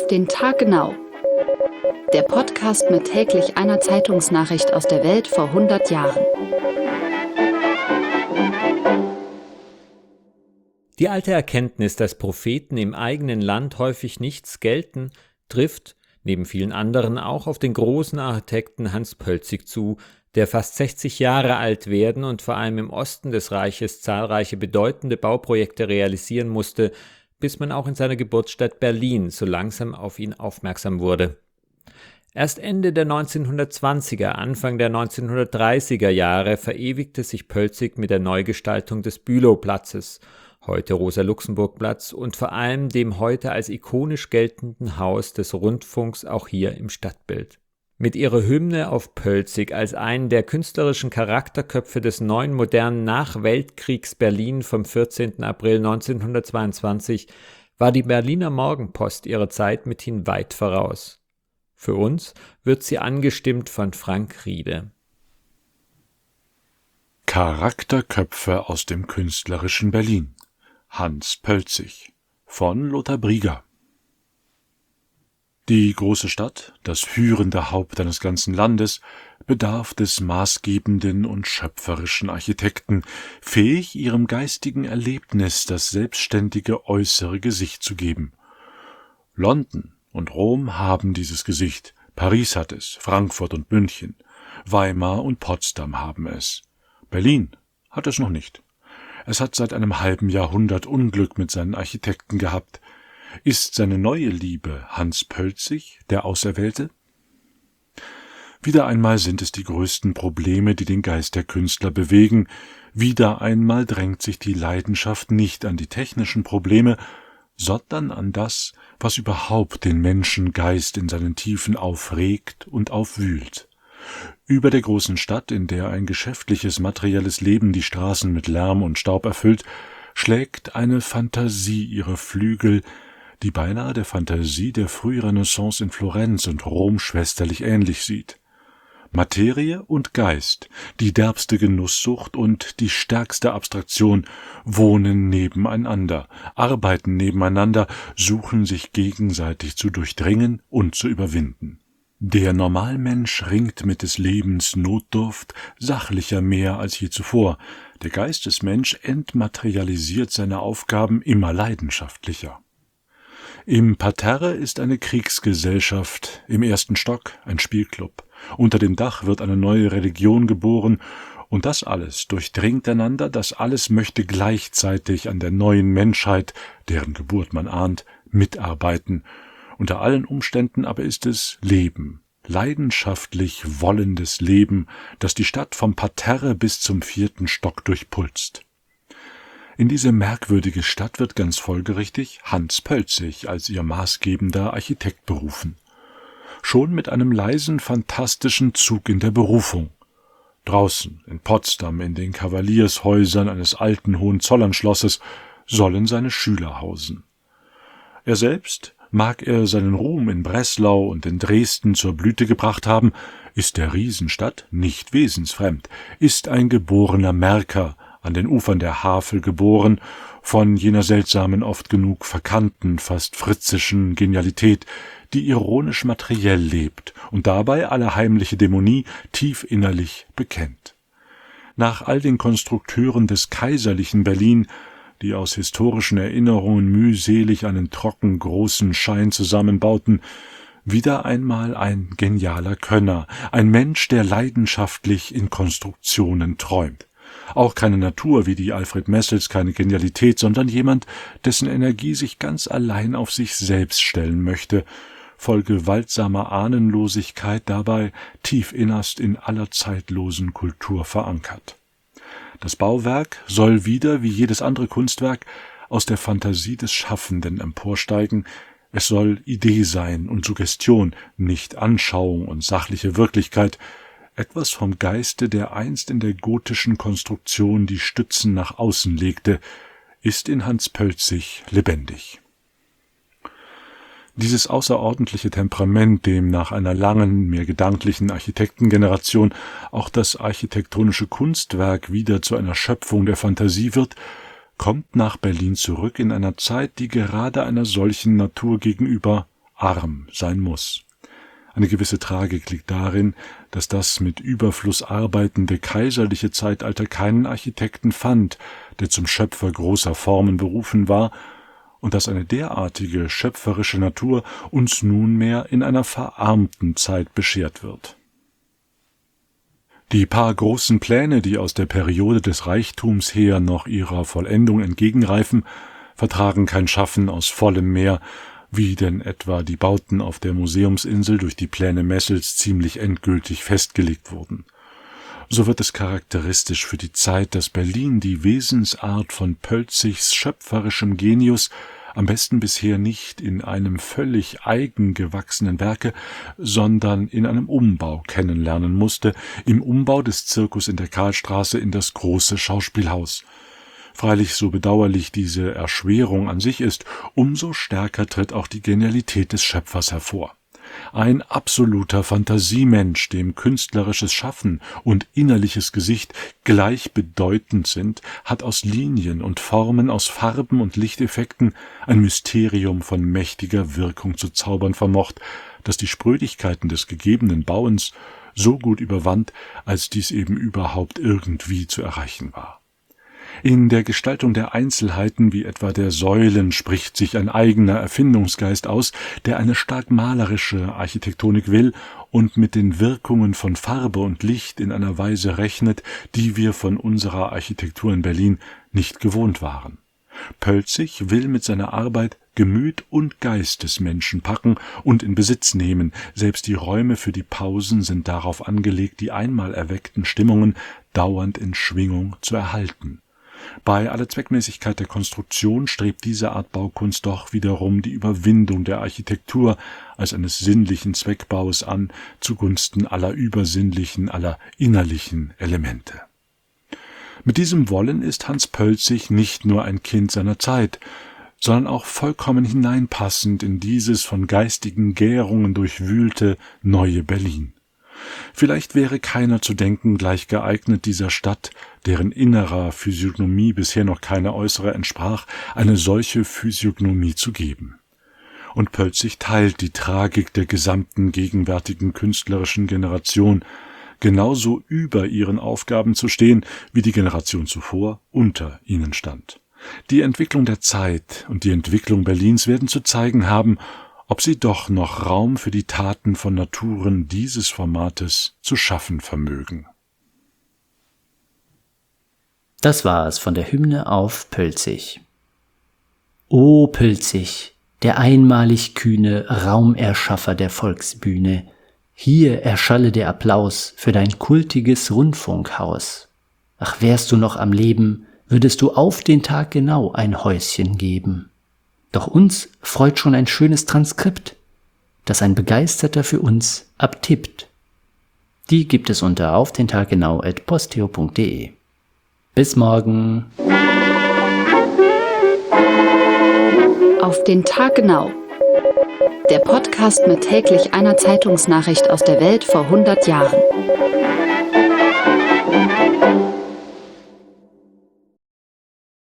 den Tag genau. Der Podcast mit täglich einer Zeitungsnachricht aus der Welt vor 100 Jahren. Die alte Erkenntnis, dass Propheten im eigenen Land häufig nichts gelten, trifft, neben vielen anderen, auch auf den großen Architekten Hans Pölzig zu, der fast 60 Jahre alt werden und vor allem im Osten des Reiches zahlreiche bedeutende Bauprojekte realisieren musste, bis man auch in seiner Geburtsstadt Berlin so langsam auf ihn aufmerksam wurde. Erst Ende der 1920er, Anfang der 1930er Jahre verewigte sich Pölzig mit der Neugestaltung des Bülowplatzes, heute Rosa-Luxemburg-Platz, und vor allem dem heute als ikonisch geltenden Haus des Rundfunks auch hier im Stadtbild. Mit ihrer Hymne auf Pölzig als einen der künstlerischen Charakterköpfe des neuen modernen Nachweltkriegs-Berlin vom 14. April 1922 war die Berliner Morgenpost ihrer Zeit mithin weit voraus. Für uns wird sie angestimmt von Frank Riede. Charakterköpfe aus dem künstlerischen Berlin. Hans Pölzig von Lothar Brieger. Die große Stadt, das führende Haupt eines ganzen Landes, bedarf des maßgebenden und schöpferischen Architekten, fähig, ihrem geistigen Erlebnis das selbstständige äußere Gesicht zu geben. London und Rom haben dieses Gesicht, Paris hat es, Frankfurt und München, Weimar und Potsdam haben es. Berlin hat es noch nicht. Es hat seit einem halben Jahrhundert Unglück mit seinen Architekten gehabt. Ist seine neue Liebe Hans Pölzig, der Auserwählte? Wieder einmal sind es die größten Probleme, die den Geist der Künstler bewegen. Wieder einmal drängt sich die Leidenschaft nicht an die technischen Probleme, sondern an das, was überhaupt den Menschengeist in seinen Tiefen aufregt und aufwühlt. Über der großen Stadt, in der ein geschäftliches, materielles Leben die Straßen mit Lärm und Staub erfüllt, schlägt eine Fantasie ihre Flügel, die beinahe der Fantasie der Frührenaissance in Florenz und Rom schwesterlich ähnlich sieht. Materie und Geist, die derbste Genusssucht und die stärkste Abstraktion wohnen nebeneinander, arbeiten nebeneinander, suchen sich gegenseitig zu durchdringen und zu überwinden. Der Normalmensch ringt mit des Lebens Notdurft sachlicher mehr als je zuvor. Der Geistesmensch entmaterialisiert seine Aufgaben immer leidenschaftlicher. Im Parterre ist eine Kriegsgesellschaft, im ersten Stock ein Spielclub. Unter dem Dach wird eine neue Religion geboren, und das alles durchdringt einander, das alles möchte gleichzeitig an der neuen Menschheit, deren Geburt man ahnt, mitarbeiten. Unter allen Umständen aber ist es Leben, leidenschaftlich wollendes Leben, das die Stadt vom Parterre bis zum 4. Stock durchpulst. In diese merkwürdige Stadt wird ganz folgerichtig Hans Pölzig als ihr maßgebender Architekt berufen. Schon mit einem leisen, fantastischen Zug in der Berufung. Draußen, in Potsdam, in den Kavaliershäusern eines alten Hohenzollernschlosses, sollen seine Schüler hausen. Er selbst, mag er seinen Ruhm in Breslau und in Dresden zur Blüte gebracht haben, ist der Riesenstadt nicht wesensfremd, ist ein geborener Märker, an den Ufern der Havel geboren, von jener seltsamen, oft genug verkannten, fast fritzischen Genialität, die ironisch materiell lebt und dabei alle heimliche Dämonie tief innerlich bekennt. Nach all den Konstrukteuren des kaiserlichen Berlin, die aus historischen Erinnerungen mühselig einen trocken großen Schein zusammenbauten, wieder einmal ein genialer Könner, ein Mensch, der leidenschaftlich in Konstruktionen träumt. Auch keine Natur wie die Alfred Messels, keine Genialität, sondern jemand, dessen Energie sich ganz allein auf sich selbst stellen möchte, voll gewaltsamer Ahnenlosigkeit, dabei tief innerst in aller zeitlosen Kultur verankert. Das Bauwerk soll wieder, wie jedes andere Kunstwerk, aus der Fantasie des Schaffenden emporsteigen. Es soll Idee sein und Suggestion, nicht Anschauung und sachliche Wirklichkeit, etwas vom Geiste, der einst in der gotischen Konstruktion die Stützen nach außen legte, ist in Hans Pölzig lebendig. Dieses außerordentliche Temperament, dem nach einer langen, mehr gedanklichen Architektengeneration auch das architektonische Kunstwerk wieder zu einer Schöpfung der Fantasie wird, kommt nach Berlin zurück in einer Zeit, die gerade einer solchen Natur gegenüber arm sein muss. Eine gewisse Tragik liegt darin, dass das mit Überfluss arbeitende kaiserliche Zeitalter keinen Architekten fand, der zum Schöpfer großer Formen berufen war, und dass eine derartige schöpferische Natur uns nunmehr in einer verarmten Zeit beschert wird. Die paar großen Pläne, die aus der Periode des Reichtums her noch ihrer Vollendung entgegenreifen, vertragen kein Schaffen aus vollem Meer, wie denn etwa die Bauten auf der Museumsinsel durch die Pläne Messels ziemlich endgültig festgelegt wurden. So wird es charakteristisch für die Zeit, dass Berlin die Wesensart von Pölzigs schöpferischem Genius am besten bisher nicht in einem völlig eigen gewachsenen Werke, sondern in einem Umbau kennenlernen musste, im Umbau des Zirkus in der Karlstraße in das große Schauspielhaus. Freilich, so bedauerlich diese Erschwerung an sich ist, umso stärker tritt auch die Genialität des Schöpfers hervor. Ein absoluter Fantasiemensch, dem künstlerisches Schaffen und innerliches Gesicht gleichbedeutend sind, hat aus Linien und Formen, aus Farben und Lichteffekten ein Mysterium von mächtiger Wirkung zu zaubern vermocht, das die Sprödigkeiten des gegebenen Bauens so gut überwand, als dies eben überhaupt irgendwie zu erreichen war. In der Gestaltung der Einzelheiten, wie etwa der Säulen, spricht sich ein eigener Erfindungsgeist aus, der eine stark malerische Architektonik will und mit den Wirkungen von Farbe und Licht in einer Weise rechnet, die wir von unserer Architektur in Berlin nicht gewohnt waren. Pölzig will mit seiner Arbeit Gemüt und Geist des Menschen packen und in Besitz nehmen. Selbst die Räume für die Pausen sind darauf angelegt, die einmal erweckten Stimmungen dauernd in Schwingung zu erhalten. Bei aller Zweckmäßigkeit der Konstruktion strebt diese Art Baukunst doch wiederum die Überwindung der Architektur als eines sinnlichen Zweckbaus an, zugunsten aller übersinnlichen, aller innerlichen Elemente. Mit diesem Wollen ist Hans Pölzig nicht nur ein Kind seiner Zeit, sondern auch vollkommen hineinpassend in dieses von geistigen Gärungen durchwühlte neue Berlin. Vielleicht wäre keiner zu denken gleich geeignet, dieser Stadt, deren innerer Physiognomie bisher noch keine äußere entsprach, eine solche Physiognomie zu geben. Und Pölzig teilt die Tragik der gesamten gegenwärtigen künstlerischen Generation, genauso über ihren Aufgaben zu stehen, wie die Generation zuvor unter ihnen stand. Die Entwicklung der Zeit und die Entwicklung Berlins werden zu zeigen haben, ob sie doch noch Raum für die Taten von Naturen dieses Formates zu schaffen vermögen. Das war es von der Hymne auf Pölzig. O Pölzig, der einmalig kühne Raumerschaffer der Volksbühne, hier erschalle der Applaus für dein kultiges Rundfunkhaus. Ach, wärst du noch am Leben, würdest du auf den Tag genau ein Häuschen geben. Doch uns freut schon ein schönes Transkript, das ein Begeisterter für uns abtippt. Die gibt es unter aufdentaggenau@posteo.de. Bis morgen. Auf den Tag genau. Der Podcast mit täglich einer Zeitungsnachricht aus der Welt vor 100 Jahren.